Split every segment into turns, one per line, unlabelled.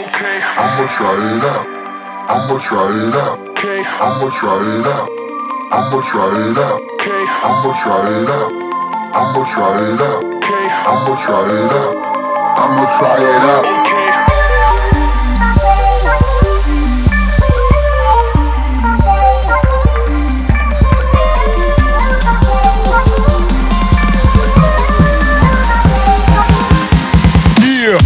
Okay.
I'ma try it out. I'ma try it out.
Okay.
I'ma try it out. I'ma try it out.
Okay.
I'ma try it out. I'ma try it out.
Okay.
I'ma try it out. I'ma try it out.
Okay.
Yeah.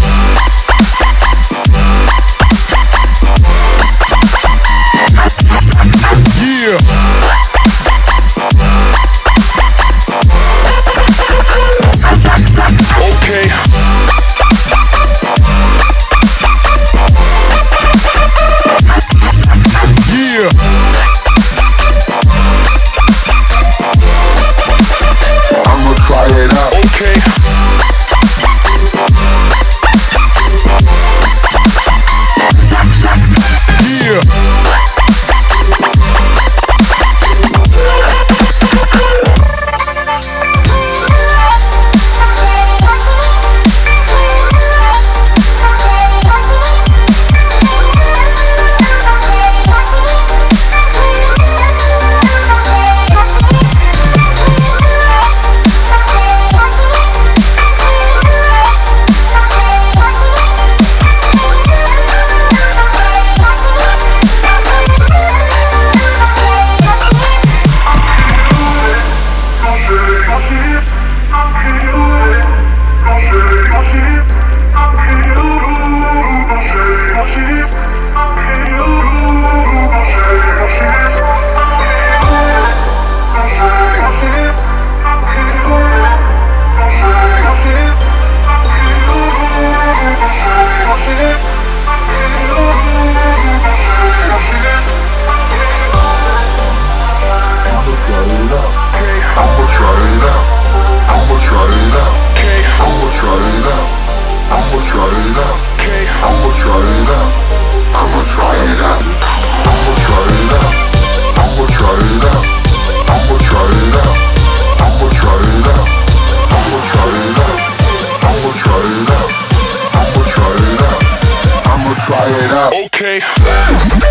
I'ma try it out.
Okay.